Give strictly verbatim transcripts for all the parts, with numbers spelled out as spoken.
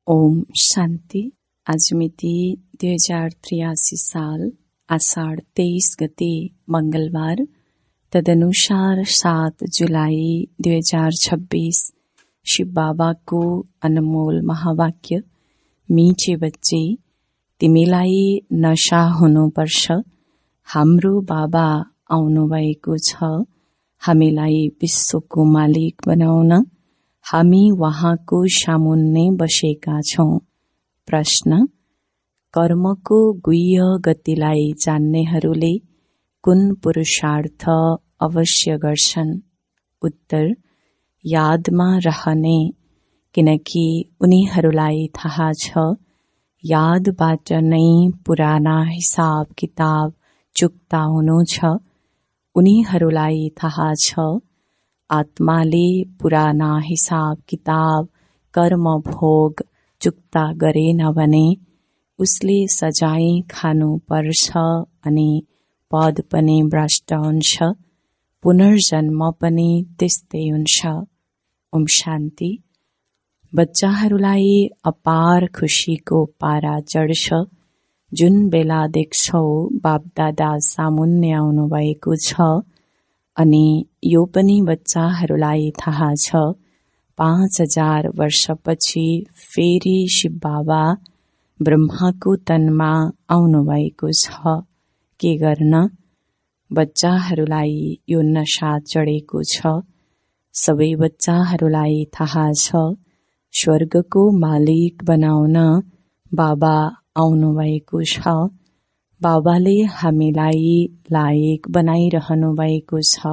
ओम शान्ति। आज मिति दुई हजार त्रियासी साल आषाढ तेइस गते मंगलबार, तदनुसार सात जुलाई दुई हजार छब्बीस। शिव बाबाको अनमोल महावाक्य, मिठे बच्चे, तिमीलाई नशा हुनुपर्छ। हाम्रो बाबा आउनु भएको छ। हामीलाई विश्वको मालिक बनाउन हामी वहाँको सामुन्ने बसेका छौं। प्रश्न: कर्मको गुह्य गतिलाई जान्नेहरूले कुन पुरुषार्थ अवश्य गर्छन्? उत्तर: यादमा रहने, किनकि उनीहरूलाई थाहा छ यादबाट नै पुराना हिसाब किताब चुक्ता हुनु छ। उनीहरूलाई थाहा छ आत्माले पुराना हिसाब किताब कर्म भोग चुक्ता गरेन भने उसले सजाय खानु पर्छ अनि पद पनि भ्रष्ट हुन्छ, पुनर्जन्म पनि त्यस्तै हुन्छ। ओम शान्ति। बच्चाहरूलाई अपार खुशीको पारा चढ्छ। जुन बेला देख्छौ बापदादा सामुन्ने आउनु भएको छ अनि यो पनि बच्चाहरूलाई थाहा छ पाँच हजार वर्षपछि फेरि शिव बाबा ब्रह्माको तनमा आउनु भएको छ। के गर्न? बच्चाहरूलाई यो नशा चढेको छ। सबै बच्चाहरूलाई थाहा छ स्वर्गको मालिक बनाउन बाबा आउनु भएको छ। बाबाले हामीलाई लायक बनाइरहनु भएको छ।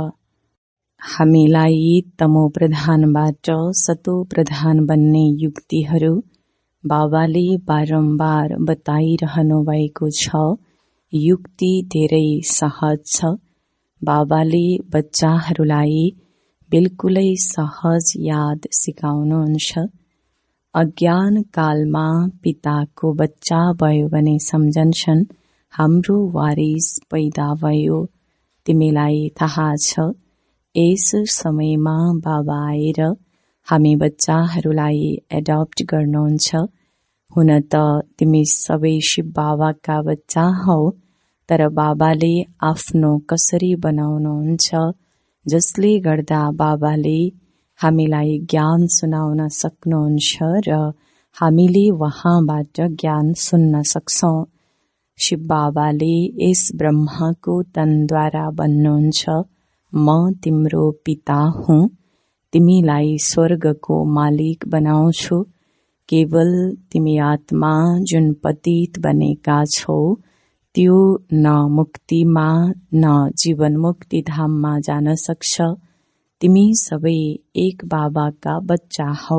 हामीलाई तमो प्रधानबाट सतो प्रधान बन्ने युक्तिहरू बाबाले बारम्बार बताइरहनु भएको छ। युक्ति धेरै सहज छ। बाबाले बच्चाहरूलाई बिल्कुलै सहज याद सिकाउनुहुन्छ। अज्ञान कालमा पिताको बच्चा भयो भने सम्झन्छन् हाम्रो वारिस पैदा भयो। तिमीलाई थाहा छ यस समयमा बाबा आएर हामी बच्चाहरूलाई एडप्ट गर्नुहुन्छ। हुन त तिमी सबै शिव बाबाका बच्चा हौ, तर बाबाले आफ्नो कसरी बनाउनुहुन्छ, जसले गर्दा बाबाले हामीलाई ज्ञान सुनाउन सक्नुहुन्छ र हामीले वहाँबाट ज्ञान सुन्न सक्छौं। शिव बाबाले यस ब्रह्माको तनद्वारा भन्नुहुन्छ, म तिम्रो पिता हुँ, तिमीलाई स्वर्गको मालिक बनाउँछु। केवल तिमी आत्मा जुन पतित बनेका छौ त्यो न मुक्तिमा न जीवन मुक्ति धाममा जान सक्छ। तिमी सबै एक बाबाका बच्चा हौ।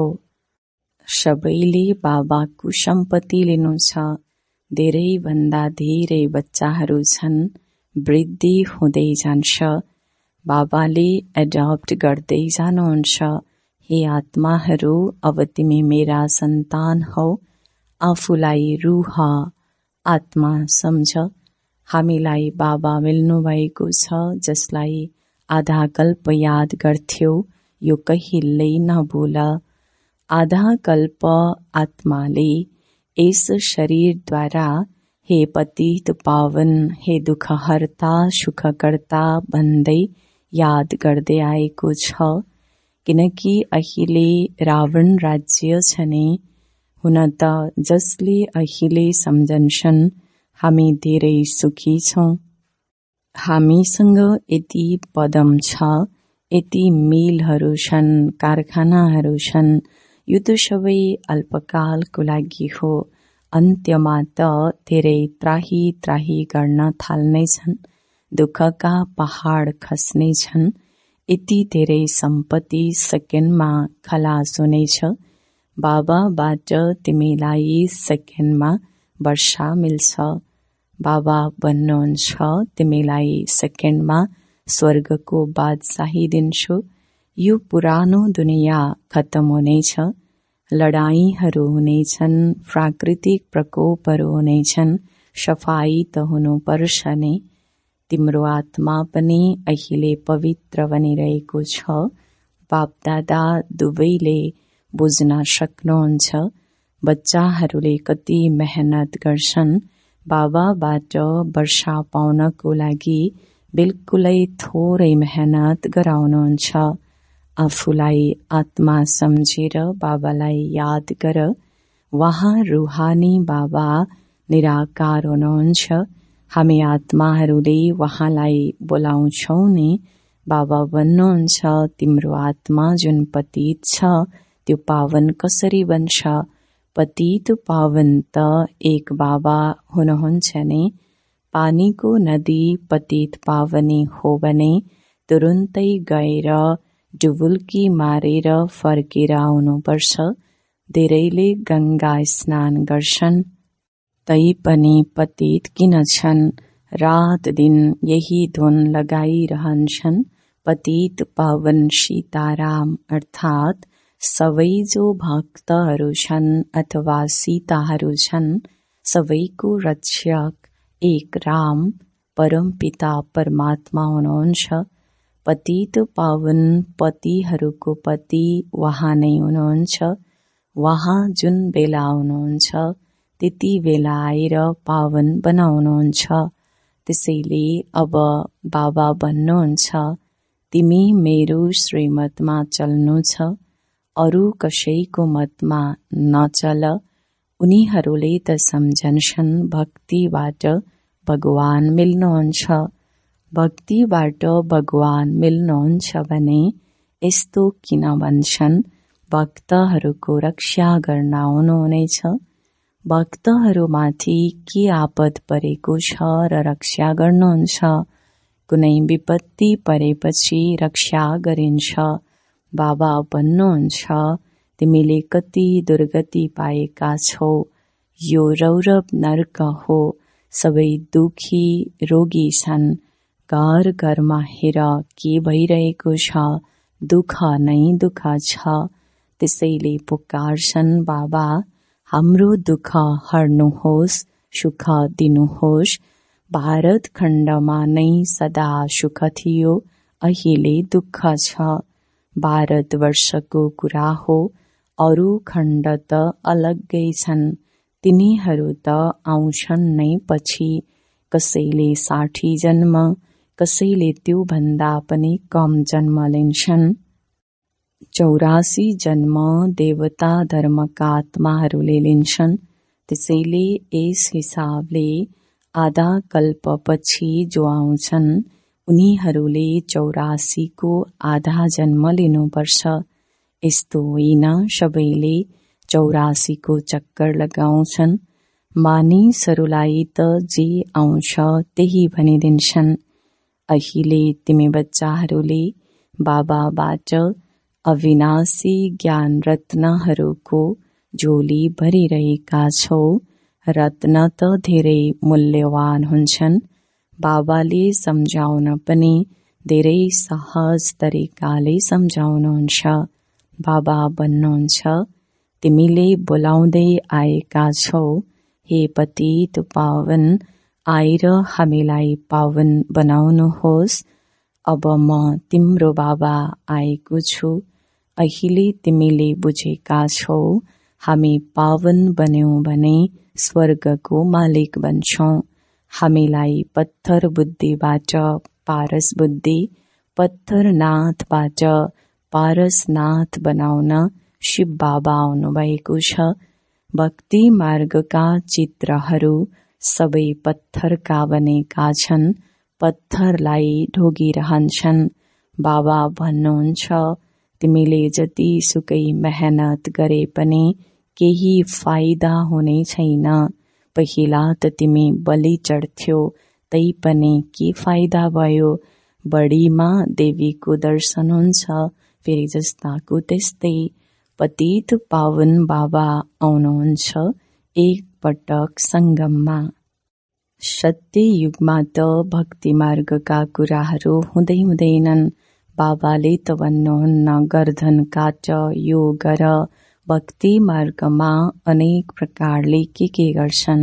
सबैले बाबाको सम्पत्ति लिनु छ। धेरै भन्दा धेरै बच्चाहरू छन्। वृद्धि हुँदै जान्छ। बाबाले एडप्ट गर्दै जानुहुन्छ। हे आत्माहरू, अब तिमी मेरा सन्तान हौ। आफूलाई रूह आत्मा सम्झ। हामीलाई बाबा मिल्नु भएको छ जसलाई आधा कल्प याद गर्थ्यौ, यो कहिल्यै नभुल। आधा कल्प आत्माले यस शरीरद्वारा हे पतित पावन, हे दुःखहर्ता सुखकर्ता भन्दै याद गर्दै आएको छ। किनकि अहिले रावण राज्य छ नि। हुन त जसले अहिले सम्झन्छन् हामी धेरै सुखी छौं। हामीसँग यति पदम छ, यति मिलहरू छन्, कारखानाहरू छन्। यो त सबै अल्पकालको लागि हो। अन्त्यमा त धेरै त्राही त्राही गर्न थाल्नेछन्। दुःखका पहाड खस्नेछन्। यति धेरै सम्पत्ति सेकेन्डमा खलास हुनेछ। बाबाबाट तिमीलाई सेकेन्डमा वर्षा मिल्छ। बाबा भन्नुहुन्छ तिमीलाई सेकेन्डमा स्वर्गको बादशाही दिन्छु। यो पुरानो दुनियाँ खत्तम हुनेछ। लडाईँहरू हुनेछन्, प्राकृतिक प्रकोपहरू हुनेछन्। सफाई त हुनुपर्छ नै। तिम्रो आत्मा पनि अहिले पवित्र बनिरहेको छ। बापदादा दुवैले बुझ्न सक्नुहुन्छ। बच्चाहरूले कति मेहनत गर्छन् बाबाबाट वर्षा पाउनको लागि बिल्कुलै थोरै मेहनत गराउनुहुन्छ। आफूलाई आत्मा सम्झेर बाबालाई याद गर। वहाँ रूहानी बाबा निराकार हुनुहुन्छ। हामी आत्माहरूले वहाँलाई बोलाउँछौं नि। बाबा भन्नुहुन्छ, तिम्रो आत्मा जुन पतित छ त्यो पावन कसरी बन्छ? पतित पावन त एक बाबा हुनुहुन्छ नि। पानीको नदी पतित पावनी हो भने तुरुन्तै गएर डुबुल्की मारेर फर्केर आउनुपर्छ। धेरैले गंगा स्नान गर्छन् तैपनि पतित किन छन्? रात दिन यही धुन लगाइरहन्छन्। पतित पावन सीताराम अर्थात सबै जो भक्तहरू छन् अथवा सीताहरू छन् सबैको रक्षक एक राम परमपिता परमात्मा हुनुहुन्छ। पतित पावन पतिहरूको पति वहाँ नै हुनुहुन्छ। वहाँ जुन बेला आउनुहुन्छ त्यति बेला आएर पावन बनाउनुहुन्छ। त्यसैले अब बाबा भन्नुहुन्छ, तिमी मेरो श्रीमतमा चल्नु छ, अरू कसैको मतमा नचल। उनीहरूले त सम्झन्छन् भक्तिबाट भगवान मिल्नुहुन्छ। भक्तिबाट भगवान मिल्नुहुन्छ भने यस्तो किन भन्छन्? भक्तहरूको रक्षा गर्न आउनुहुनेछ। भक्तहरूमाथि के आपद परेको छ र रक्षा गर्नुहुन्छ? कुनै विपत्ति परेपछि रक्षा गरिन्छ। बाबा भन्नुहुन्छ, तिमीले कति दुर्गति पाएका छौ। यो रौरव नर्क हो। सबै दुखी रोगी छन्। घर घरमा हेर के भइरहेको छ। दुःख नै दुःख छ। त्यसैले पुकार्छन्, बाबा हाम्रो दुःख हर्नुहोस्, सुख दिनुहोस्। भारत खण्डमा नै सदा सुख थियो, अहिले दुःख छ। भारत वर्षको कुरा हो, अरू खण्ड त अलग्गै छन्। तिनीहरू त आउँछन् नै पछि। कसैले साठी जन्म, कसैले त्यो भन्दा पनि कम जन्म लिन्छन्। चौरासी जन्म देवता धर्मका आत्माहरूले लिन्छन्। त्यसैले यस हिसाबले आधा कल्पपछि जो आउँछन् उनीहरूले चौरासीको आधा जन्म लिनुपर्छ। यस्तो होइन सबैले चौरासीको चक्कर लगाउँछन्। मानिसहरूलाई त जे आउँछ त्यही भनिदिन्छन्। अहिले तिमी बच्चाहरूले बाबाबाट अविनाशी ज्ञान रत्नहरूको झोली भरिरहेका छौ। रत्न त धेरै मूल्यवान हुन्छन्। बाबाले सम्झाउन पनि धेरै सहज तरिकाले सम्झाउनुहुन्छ। बाबा भन्नुहुन्छ, तिमीले बोलाउँदै आएका छौ, हे पतित पावन, आएर हामीलाई पावन बनाउनुहोस्। अब म तिम्रो बाबा आएको छु। अहिले तिमीले बुझेका छौ, हामी पावन बन्यौं भने स्वर्गको मालिक बन्छौं। हामीलाई पत्थर बुद्धिबाट पारस बुद्धि, पत्थरनाथबाट पारसनाथ बनाउन शिव बाबा आउनुभएको छ। भक्ति मार्गका चित्रहरू सबै पत्थरका बनेका छन्। पत्थरलाई ढोगिरहन्छन्। बाबा भन्नुहुन्छ, तिमीले जति सुकै मेहनत गरे पनि केही फाइदा हुने छैन। पहिला त तिमी बलि चढ्थ्यौ, तै पनि के फाइदा भयो? बढीमा देवीको दर्शन हुन्छ, फेरि जस्ताको त्यस्तै। पतित पावन बाबा आउनुहुन्छ एक पटक संगममा। सत्य युगमा त भक्ति मार्गका कुराहरू हुँदै हुँदैनन्। बाबाले त भन्नुहुन्न गर्दन काट, यो गर। भक्ति मार्गमा अनेक प्रकारले के के गर्छन्।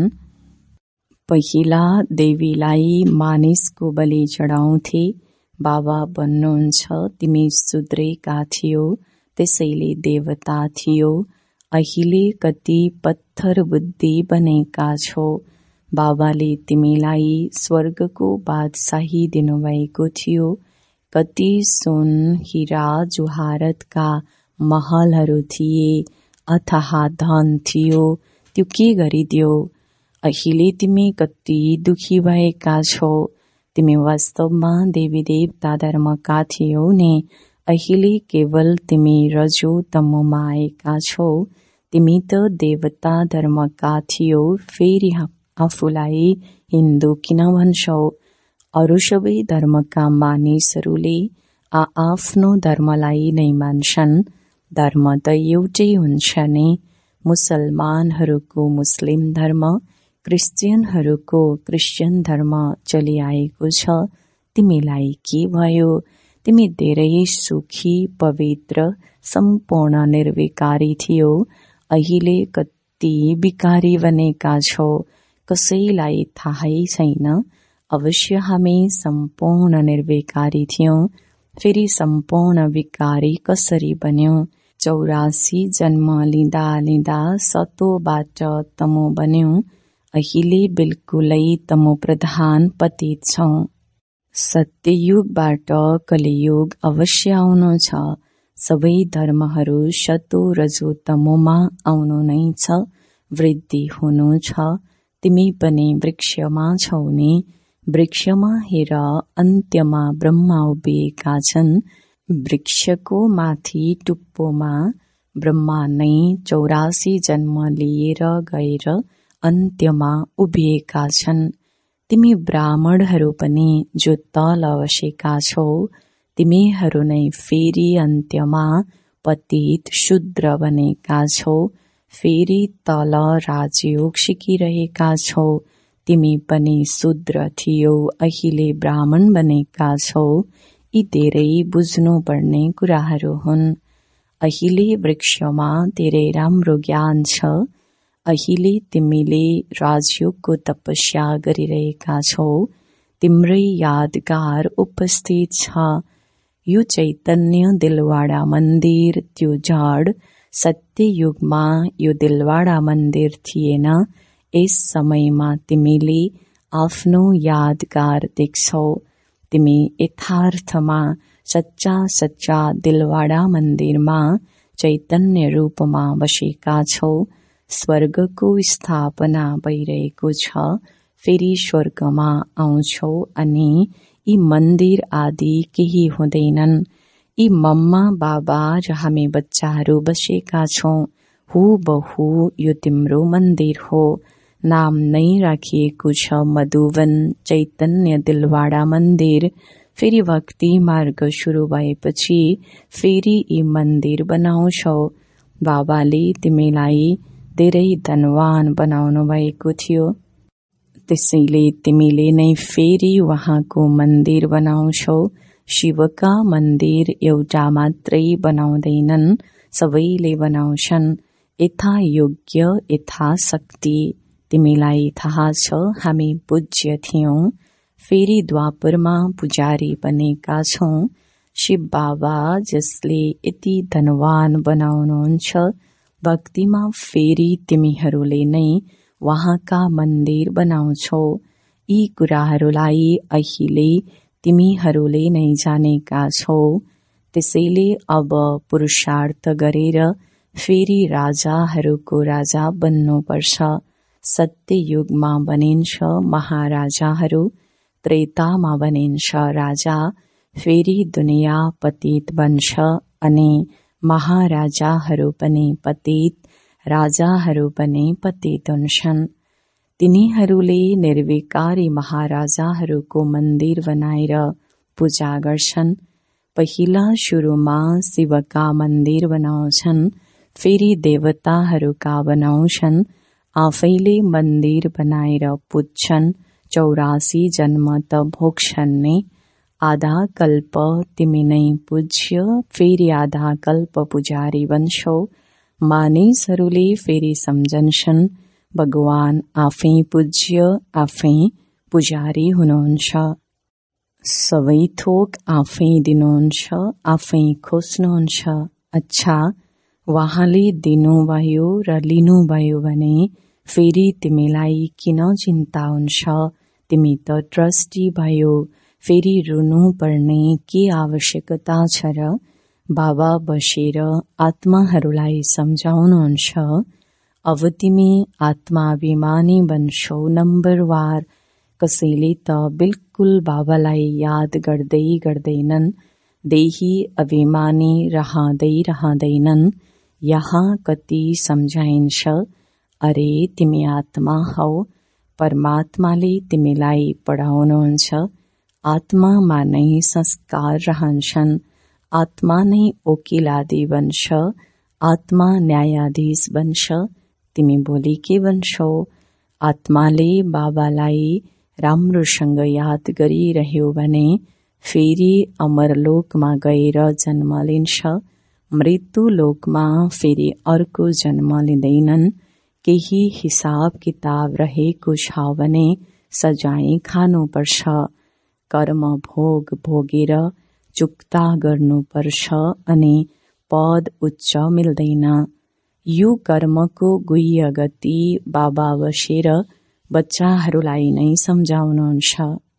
पहिला देवीलाई मानिसको बलि चढाउँथे। बाबा भन्नुहुन्छ, तिमी सुध्रेका थियौ, त्यसैले देवता थियो। अहिले कति पत्थर बुद्धि बनेका छौ। बाबाले तिमीलाई स्वर्गको बादशाही दिनुभएको थियो। कति सुन हीरा जुहारतका महलहरू थिए, अथाह धन थियो, त्यो के गरिदियो? अहिले तिमी कति दुखी भएका छौ। तिमी वास्तवमा देवी देवता धर्मका थियौ नि। अहिले केवल तिमी रजो तमोमा आएका छौ। तिमी त देवता धर्मका थियौ, फेरि आफूलाई हिन्दू किन भन्छौ? अरू सबै धर्मका मानिसहरूले आआफ्नो धर्मलाई नै मान्छन्। धर्म त एउटै हुन्छ नि। मुसलमानहरूको मुस्लिम धर्म, क्रिस्चियनहरूको क्रिस्चियन धर्म चलिआएको छ। तिमीलाई के भयो? तिमी धेरै सुखी, पवित्र, सम्पूर्ण निर्विकारी थियौ। अहिले कति विकारी बनेका छौ, कसैलाई थाहै छैन। अवश्य हामी सम्पूर्ण निर्विकारी थियौं, फेरि सम्पूर्ण विकारी कसरी बन्यौं? चौरासी जन्म लिँदा लिँदा सतोबाट तमो बन्यौं। अहिले बिल्कुलै तमो प्रधान पतित छौं। सत्ययुगबाट कलियुग अवश्य आउनु छ। सबै धर्महरू सतो रजो तमोमा आउनु नै छ, वृद्धि हुनु छ। तिमी पनि वृक्षमा छौ नि। वृक्षमा हेर, अन्त्यमा ब्रह्मा उभिएका छन्। वृक्षको माथि टुप्पोमा ब्रह्मा नै चौरासी जन्म लिएर गएर अन्त्यमा उभिएका छन्। तिमी ब्राह्मणहरू पनि जो तल बसेका छौ, तिमीहरू नै फेरि अन्त्यमा पतित शूद्र बनेका छौ, फेरि तल राजयोग सिकिरहेका छौ। तिमी पनि शूद्र थियौ, अहिले ब्राह्मण बनेका छौ। यी धेरै बुझ्नुपर्ने कुराहरू हुन्। अहिले वृक्षमा धेरै राम्रो ज्ञान छ। अहिले तिमीले राजयोगको तपस्या गरिरहेका छौ। तिम्रै यादगार उपस्थित छ। यो चैतन्य दिलवाडा मन्दिर, त्यो जड सत्य युगमा यो दिलवाडा मन्दिर थिएन। यस समयमा तिमीले आफ्नो यादगार देख्छौ। तिमी यथार्थमा सच्चा सच्चा दिलवाडा मन्दिरमा चैतन्य रूपमा बसेका छौ। स्वर्गको स्थापना भइरहेको छ। फेरि स्वर्गमा आउँछौ अनि यी मन्दिर आदि केही हुँदैनन्। यी मम्मा बाबा र हामी बच्चाहरू बसेका छौं। हुबहु यो तिम्रो मन्दिर हो। नाम नै राखिएको छ मधुवन चैतन्य दिलवाडा मन्दिर। फेरि भक्ति मार्ग सुरु भएपछि फेरि यी मन्दिर बनाउँछौ। बाबाले तिमीलाई धेरै धनवान बनाउनु भएको थियो। त्यसैले तिमीले नै फेरि उहाँको मन्दिर बनाउँछौ। शिवका मन्दिर एउटा मात्रै बनाउँदैनन्, सबैले बनाउँछन्। यथा योग्य यथा शक्ति। तिमीलाई थाहा छ हामी पूज्य थियौं, फेरि द्वापरमा पुजारी बनेका छौं। शिव बाबा जसले यति धनवान बनाउनुहुन्छ, भक्तिमा फेरि तिमीहरूले नै वहाँका मन्दिर बनाउँछौ। यी कुराहरूलाई अहिले तिमीहरूले नै जानेका छौ। त्यसैले अब पुरुषार्थ गरेर फेरि राजाहरूको राजा बन्नुपर्छ। सत्य युगमा बनिन्छ महाराजाहरू, त्रेतामा बनिन्छ राजा, फेरि दुनिया पतित बन्छ अनि महाराजाहरू पनि पतित, राजाहरू पनि पतित हुन्छन्। तिनीहरूले निर्विकारी महाराजाहरूको मन्दिर बनाएर पूजा गर्छन्। पहिला सुरुमा शिवका मन्दिर बनाउँछन्, फेरि देवताहरूका बनाउँछन्। आफैले मन्दिर बनाएर पुज्छन्। चौरासी जन्म त भोग्छन् नि। आधा कल्प तिमी नै पूज्य, फेरि आधा कल्प पुजारी बन्छौ। मानिसहरूले फेरि सम्झन्छन् भगवान आफै पूज्य, आफै पुजारी हुनुहुन्छ। सबै थोक आफै दिनुहुन्छ, आफै खोज्नुहुन्छ। अच्छा, उहाँले दिनुभयो र लिनुभयो भने फेरि तिमीलाई किन चिन्ता हुन्छ? तिमी त ट्रस्टी भयो, फेरि रुनु पर्ने के आवश्यकता छ र? बाबा बसेर आत्माहरूलाई सम्झाउनुहुन्छ, अब तिमी आत्माभिमानी बन्छौ नम्बरवार। कसैले त बिल्कुल बाबालाई याद गर्दै गर्दैनन्, देही अभिमानी रहँदै रहँदैनन्। यहाँ कति सम्झाइन्छ, अरे तिमी आत्मा हौ, परमात्माले तिमीलाई पढाउनुहुन्छ। आत्मामा नै संस्कार रहन्छन्, आत्मा नै वकिलादी बन्छ, आत्मा न्यायाधीश बन्छ। तिमी भोलि के बन्छौ? आत्माले बाबालाई राम्रोसँग याद गरिरह्यो भने फेरि अमरलोकमा गएर जन्म लिन्छ। मृत्यु लोकमा फेरि अर्को जन्म लिँदैनन्। केही हिसाब किताब रहेको छ भने सजाय खानुपर्छ, कर्म भोग भोगेर चुक्ता गर्नुपर्छ अनि पद उच्च मिल्दैन। यो कर्मको गुह्य गति बाबा बसेर बच्चाहरूलाई नै सम्झाउनुहुन्छ।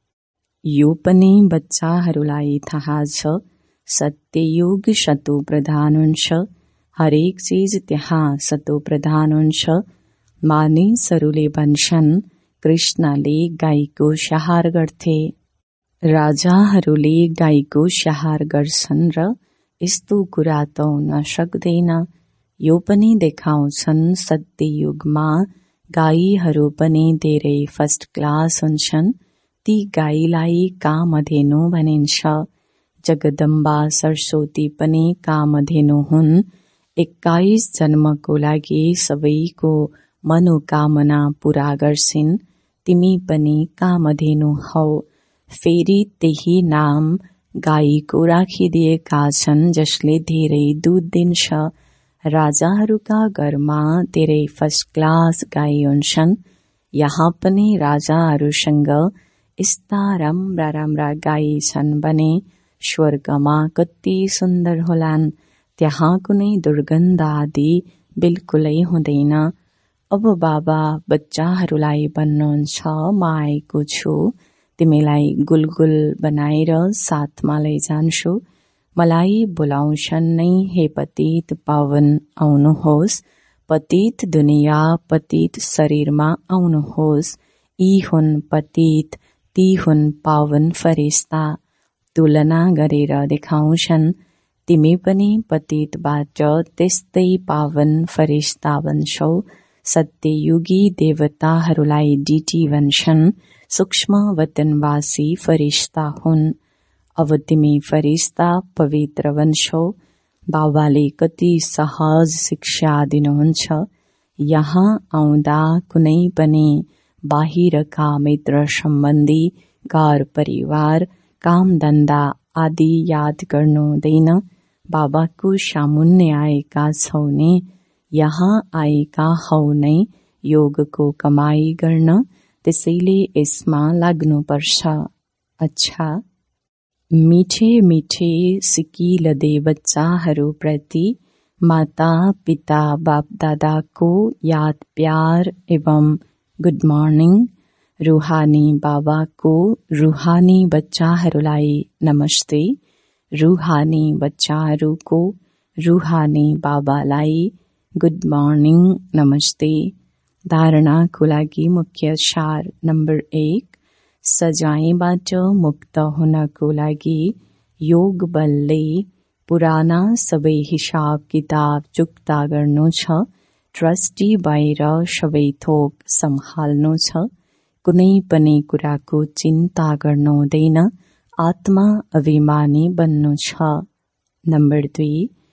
यो पनि बच्चाहरूलाई थाहा छ, सत्ययुग सतो प्रधान हुन्छ, हरेक चीज त्यहाँ सतो प्रधान हुन्छ। मानिसहरूले भन्छन् कृष्णले गाईको स्याहार गर्थे, राजाहरूले गाईको स्याहार गर्छन् र यस्तो कुरा त हुन सक्दैन। यो पनि देखाउँछन् सत्ययुगमा गाईहरू पनि धेरै फर्स्ट क्लास हुन्छन्। ती गाईलाई कामधेनु भनिन्छ। जगदम्बा सरस्वती पनि कामधेनु हुन्। एक्काइस जन्मको लागि सबैको मनोकामना पूरा गर्छिन्। तिमी पनि कामधेनु हौ। फेरि त्यही नाम गाईको राखिदिएका छन् जसले धेरै दूध दिन्छ। राजाहरूका घरमा धेरै फर्स्ट क्लास गाई हुन्छन्। यहाँ पनि राजाहरूसँग यस्ता राम्रा राम्रा गाई छन् भने स्वर्गमा कति सुन्दर होलान्। त्यहाँ कुनै दुर्गन्ध आदि बिल्कुलै हुँदैन। अब बाबा बच्चाहरूलाई भन्नुहुन्छ, म आएको छु, तिमीलाई गुलगुल बनाएर साथमा लैजान्छु। मलाई बोलाउँछन् नै, हे पतित पावन आउनुहोस्, पतित दुनिया पतित शरीरमा आउनुहोस्। यी हुन् पतित, ती हुन् पावन फरिस्ता। तुलना गरेर देखाउँछन्, तिमी पनि पतितबाट त्यस्तै पावन फरिस्ता बन्छौ। सत्ययुगी देवताहरूलाई डिटी भन्छन्, सूक्ष्म वतनवासी फरिस्ता हुन्। अब तिमी फरिस्ता पवित्र बन्छौ। बाबाले कति सहज शिक्षा दिनुहुन्छ। यहाँ आउँदा कुनै पनि बाहिरका मित्र सम्बन्धी, घर परिवार, काम धन्दा आदि याद गर्नु हुँदैन। बाबाको सामुन्ने आएका छौ नि, यहाँ आएका हौ नै योगको कमाई गर्न, त्यसैले यसमा लाग्नुपर्छ। अच्छा, मिठे मिठे सिकिल दे बच्चाहरू प्रति माता पिता बाप दादाको याद प्यार एवं गुड मर्निङ। रूहानी बाबाको रूहानी बच्चाहरूलाई नमस्ते। रूहानी बच्चाहरूको रूहानी बाबालाई गुड मर्निङ नमस्ते। धारणाको लागि मुख्य सार नम्बर एक, सजायबाट मुक्त हुनको लागि योग बलले पुराना सबै हिसाब किताब चुक्ता गर्नु छ। ट्रस्टी भएर सबै थोक सम्हाल्नु छ। कुनै पनि कुराको चिन्ता गर्नु हुँदैन। आत्मा अभिमानी बन्नु छ। नम्बर दुई,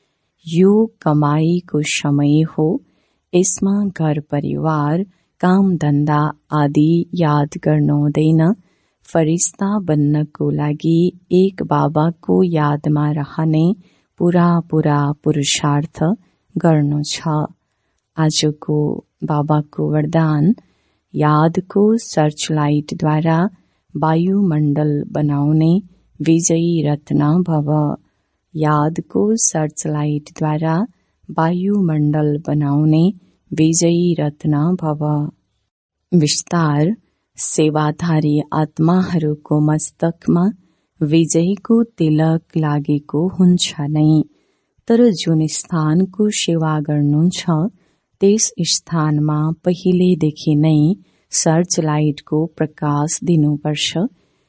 यो कमाईको समय हो। यसमा घर परिवार, काम धन्दा आदि याद गर्नु हुँदैन। फरिस्ता बन्नको लागि एक बाबाको यादमा रहने पूरा पूरा पुरुषार्थ गर्नु छ। आजको बाबाको वरदान, यादको सर्चलाइटद्वारा वायुमण्डल बनाउने विजयी रत्न भव। यादको सर्चलाइटद्वारा वायुमण्डल बनाउने विजयी रत्न भव। विस्तार सेवाधारी आत्माहरूको मस्तकमा विजयको तिलक लागेको हुन्छ नै, तर जुन स्थानको सेवा गर्नुहुन्छ त्यस स्थानमा पहिलेदेखि नै सर्च लाइटको प्रकाश दिनुपर्छ।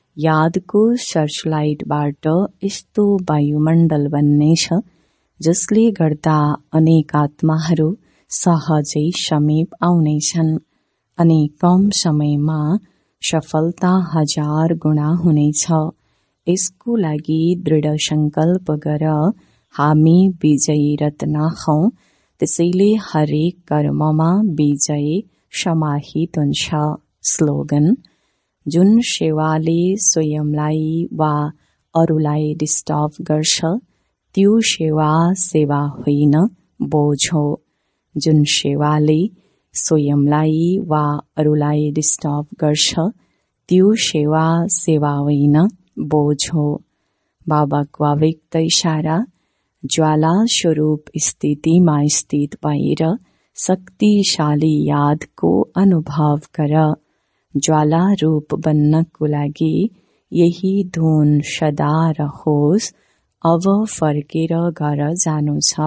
यादको सर्च लाइटबाट यस्तो वायुमण्डल बन्नेछ जसले गर्दा अनेक आत्माहरू सहजै समीप आउनेछन् अनि कम समयमा सफलता हजार गुणा हुनेछ। यसको लागि दृढ संकल्प गर, हामी विजयी रत्न हौ, त्यसैले हरेक कर्ममा विजय समाहित हुन्छ। स्लोगन: जुन सेवाले स्वयंलाई वा अरूलाई डिस्टर्ब गर्छ त्यो सेवा सेवा होइन, बोझ हो। जुन सेवाले स्वयंलाई वा अरूलाई डिस्टर्ब गर्छ त्यो सेवा सेवा होइन, बोझ हो। बाबाको अव्यक्त इशारा: ज्वाला स्वरूप स्थितिमा स्थित भएर शक्तिशाली यादको अनुभव गर। ज्वाला रूप बन्नको लागि यही धुन सदा रहोस्। अब फर्केर घर जानु छ।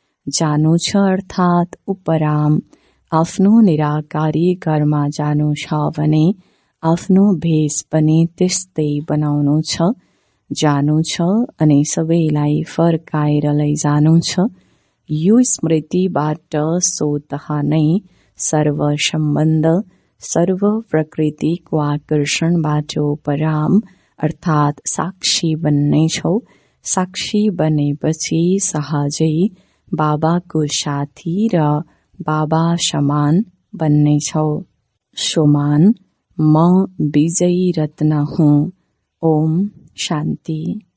जानु छ अर्थात् उपराम। आफ्नो निराकारी घरमा जानु छ भने आफ्नो भेष पनि त्यस्तै बनाउनु छ। जानु छ अनि सबैलाई फर्काएर लैजानु छ। यो स्मृतिबाट स्वतः नै सर्व सम्बन्ध, सर्व प्रकृतिको आकर्षणबाट उपराम अर्थात् साक्षी बन्नेछौ। साक्षी बनेपछि सहजै बाबाको साथी र बाबा समान बन्नेछौ। सोमान: म विजयी रत्न हुँ। ओम शान्ति।